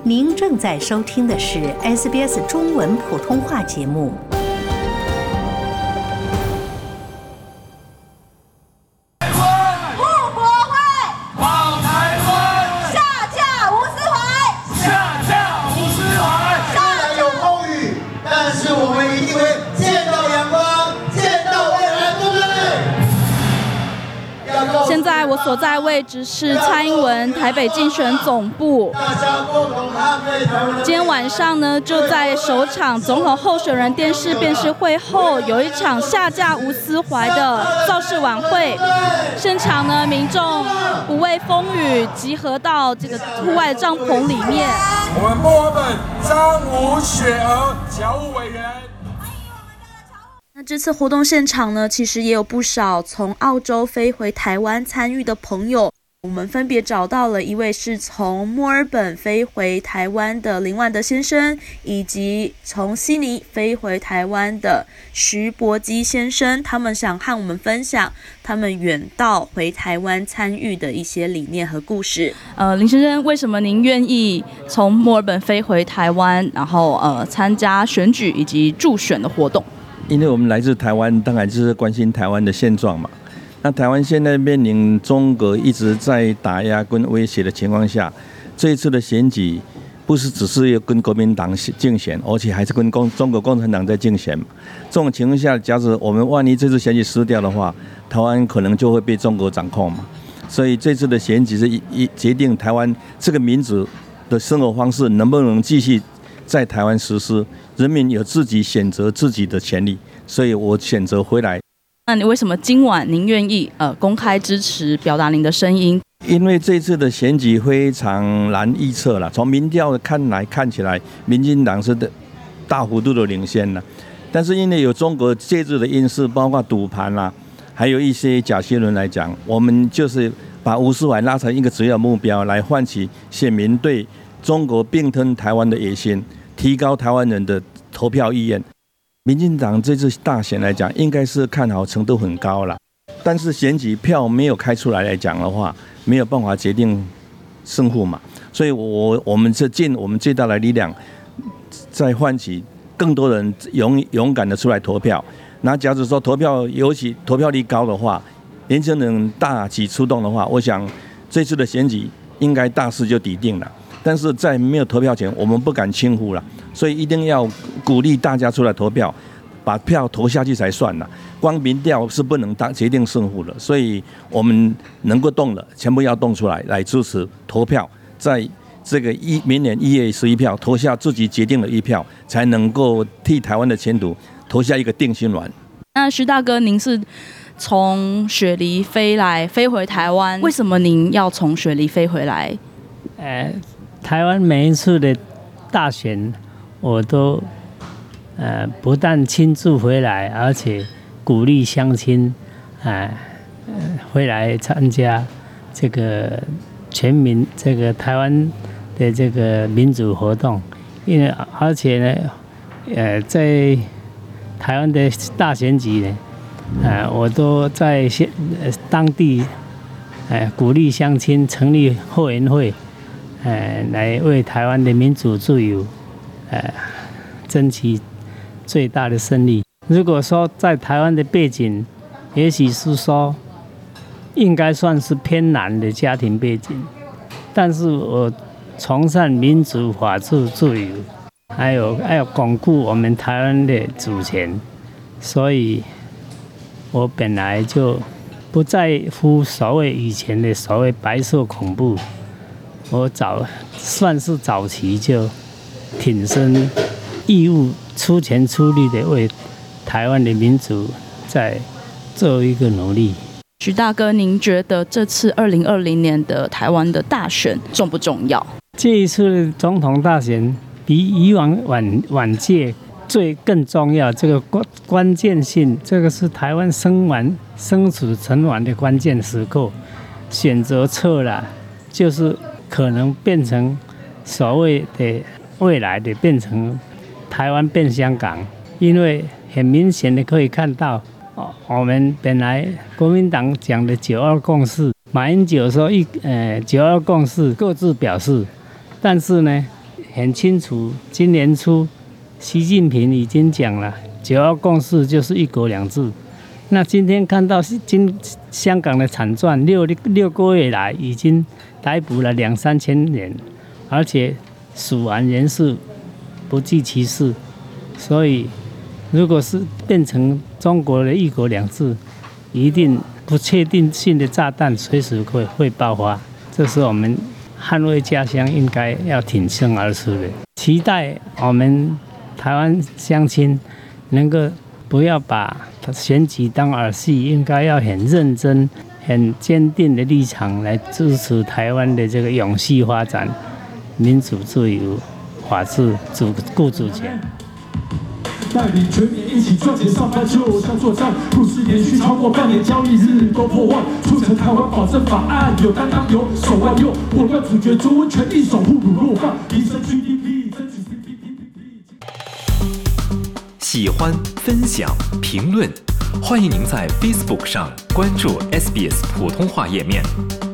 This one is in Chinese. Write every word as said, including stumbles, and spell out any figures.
您正在收听的是 S B S 中文普通话节目。 现在我所在位置是蔡英文台北竞选总部。今天晚上呢，就在首场总统候选人电视辩论会后，有一场下架吴思怀的造势晚会。现场呢，民众不畏风雨，集合到这个户外帐篷里面。 我们墨尔本张吴雪儿侨务委员。 那这次活动现场呢，其实也有不少从澳洲飞回台湾参与的朋友。我们分别找到了一位是从墨尔本飞回台湾的林万德先生，以及从悉尼飞回台湾的徐伯基先生。他们想和我们分享他们远道回台湾参与的一些理念和故事。呃，林先生，为什么您愿意从墨尔本飞回台湾，然后呃参加选举以及助选的活动？ 因为我们来自台湾，当然就是关心台湾的现状嘛。那台湾现在面临中国一直在打压跟威胁的情况下，这一次的选举不是只是要跟国民党竞选，而且还是跟共中国共产党在竞选嘛。这种情况下，假如我们万一这次选举失掉的话，台湾可能就会被中国掌控嘛。所以这次的选举是一一决定台湾这个民主的生活方式能不能继续在台湾实施，人民有自己选择自己的权利，所以我选择回来。 那你为什么今晚您愿意呃公开支持，表达您的声音？ 因为这次的选举非常难预测了，从民调看来看起来，民进党是的大幅度的领先了，但是因为有中国介入的因素，包括赌盘啦，还有一些假新闻来讲，我们就是把吴思怀拉成一个主要目标，来唤起选民对中国并吞台湾的野心，提高台湾人的投票意愿。民进党这次大选来讲，应该是看好程度很高了，但是选举票没有开出来来讲的话，没有办法决定胜负嘛。所以我我们是尽我们最大的力量，在唤起更多人勇勇敢的出来投票。那假如说投票，尤其投票率高的话，年轻人大举出动的话，我想这次的选举应该大势就抵定了。但是在没有投票前，我们不敢轻忽了，所以一定要鼓励大家出来投票，把票投下去才算了。光民调是不能当决定胜负的，所以我们能够动的，全部要动出来，来支持投票，在这个一明年一月十一票投下自己决定的一票，才能够替台湾的前途投下一个定心丸。 那徐大哥，您是从雪梨飞来飞回台湾，为什么您要从雪梨飞回来？ 呃台湾每一次的大选，我都呃不但亲自回来，而且鼓励乡亲啊、呃、回来参加这个全民这个台湾的这个民主活动。因为而且呢，呃，在台湾的大选举呢，呃，我都在当地呃鼓励乡亲成立后援会。呃，来为台湾的民主自由，呃，争取最大的胜利。如果说在台湾的背景，也许是说应该算是偏难的家庭背景，但是我崇尚民主、法治、自由，还有还有巩固我们台湾的主权，所以我本来就不在乎所谓以前的所谓白色恐怖。我早算是早期就挺身义务、出钱出力的为台湾的民主在做一个努力。 徐大哥，您觉得这次二零二零年的台湾的大选重不重要？ 这一次的总统大选比以往晚晚届最更重要，这个关关键性，这个是台湾生完生死存亡的关键时刻，选择错了，就是可能变成所谓的未来的变成台湾变香港，因为很明显的可以看到，哦，我们本来国民党讲的九二共识，马英九说一呃九二共识各自表示，但是呢， 很清楚，今年初习近平已经讲了，九二共识就是一国两制。那今天看到今香港的惨状，六六个月来已经逮捕了两三千人，而且死亡人数不计其数，所以如果是变成中国的一国两制，一定不确定性的炸弹随时会会爆发，这是我们捍卫家乡应该要挺身而出的。期待我们台湾乡亲能够不要把选举当儿戏，应该要很认真、很坚定的立场来支持台湾的这个永续发展、民主自由、法治、主顾主权。 带领全民一起赚钱上班，就像作战，故事连续超过半年，交易日都破万，促成台湾保证法案，有担当有手腕，有果断主角，中文权益守护乳弱化，提升 G D P， 争取 C P P。 喜欢、分享、评论，欢迎您在 Facebook 上关注 S B S 普通话页面。